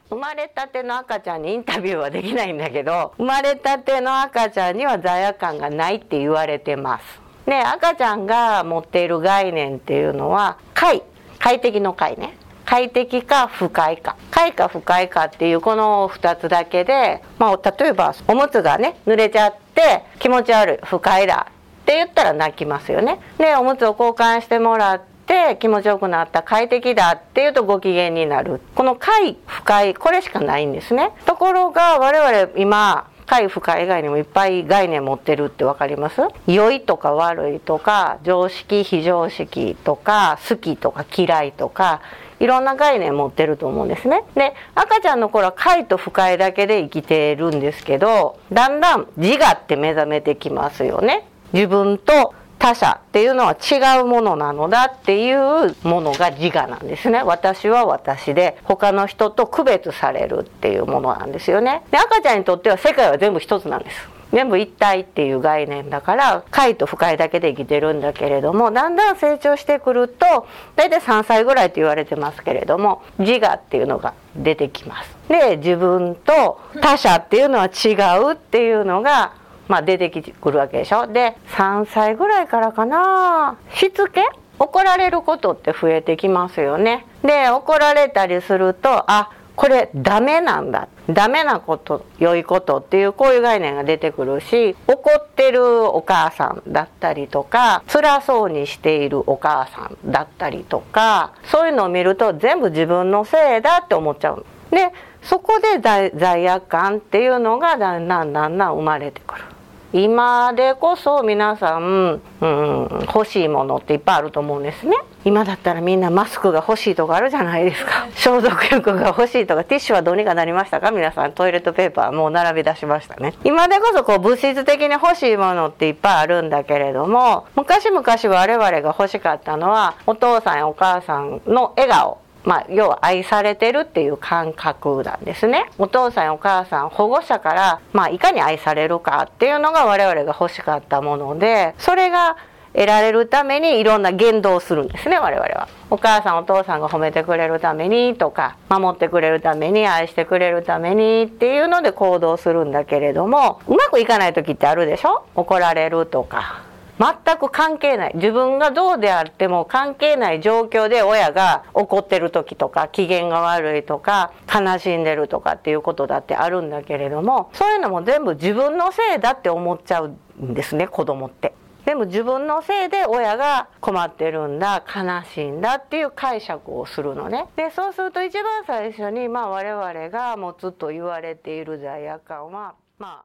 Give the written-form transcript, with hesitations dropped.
生まれたての赤ちゃんにインタビューはできないんだけど、生まれたての赤ちゃんには罪悪感がないって言われてます。で、赤ちゃんが持っている概念っていうのは快適の快ね。快適か不快か。快か不快かっていうこの2つだけで、例えばおむつがね、濡れちゃって気持ち悪い、不快だって言ったら泣きますよね。で、おむつを交換してもらって気持ちよくなった、快適だっていうとご機嫌になる。この快不快、これしかないんですね。ところが我々今、快不快以外にもいっぱい概念持ってるって分かります？良いとか悪いとか、常識非常識とか、好きとか嫌いとか、いろんな概念持ってると思うんですね。で、赤ちゃんの頃は快と不快だけで生きてるんですけど、だんだん自我って目覚めてきますよね。自分と他者っていうのは違うものなのだっていうものが自我なんですね。私は私で他の人と区別されるっていうものなんですよね。で、赤ちゃんにとっては世界は全部一つなんです。全部一体っていう概念だから快と不快だけで生きてるんだけれども、だんだん成長してくると大体3歳ぐらいと言われてますけれども、自我っていうのが出てきます。で、自分と他者っていうのは違うっていうのが出てくるわけでしょ。で、3歳ぐらいからかな、しつけ？怒られることって増えてきますよね。で、怒られたりすると、これダメなんだ。ダメなこと、良いことっていうこういう概念が出てくるし、怒ってるお母さんだったりとか、辛そうにしているお母さんだったりとか、そういうのを見ると全部自分のせいだって思っちゃう。で、そこで罪悪感っていうのがだんだん生まれてくる。今でこそ皆さん、欲しいものっていっぱいあると思うんですね。今だったらみんなマスクが欲しいとかあるじゃないですか。消毒薬が欲しいとか、ティッシュはどうにかなりましたか？皆さんトイレットペーパーもう並び出しましたね。今でこそ物質的に欲しいものっていっぱいあるんだけれども、昔々我々が欲しかったのはお父さんやお母さんの笑顔、要は愛されてるっていう感覚なんですね。お父さんやお母さん、保護者からいかに愛されるかっていうのが我々が欲しかったもので、それが得られるためにいろんな言動をするんですね、我々は。お母さんお父さんが褒めてくれるためにとか、守ってくれるために、愛してくれるためにっていうので行動するんだけれども、うまくいかない時ってあるでしょ？怒られるとか。全く関係ない、自分がどうであっても関係ない状況で親が怒ってる時とか、機嫌が悪いとか、悲しんでるとかっていうことだってあるんだけれども、そういうのも全部自分のせいだって思っちゃうんですね、子供って。全部自分のせいで親が困ってるんだ、悲しいんだっていう解釈をするのね。で、そうすると一番最初に我々が持つと言われている罪悪感は